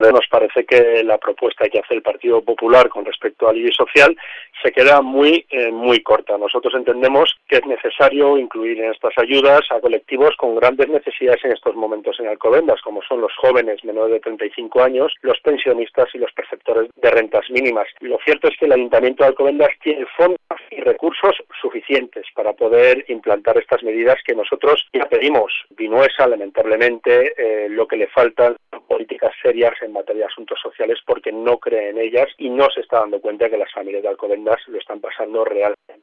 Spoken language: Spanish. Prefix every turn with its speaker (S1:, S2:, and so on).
S1: Nos parece que la propuesta que hace el Partido Popular con respecto al IBI social se queda muy corta. Nosotros entendemos que es necesario incluir en estas ayudas a colectivos con grandes necesidades en estos momentos en Alcobendas, como son los jóvenes menores de 35 años, los pensionistas y los perceptores de rentas mínimas. Y lo cierto es que el Ayuntamiento de Alcobendas tiene fondos y recursos suficientes para poder implantar estas medidas que nosotros ya pedimos. Vinuesa, lamentablemente, lo que le faltan son políticas serias en materia de asuntos sociales porque no cree en ellas y no se está dando cuenta que las familias de Alcobendas lo están pasando realmente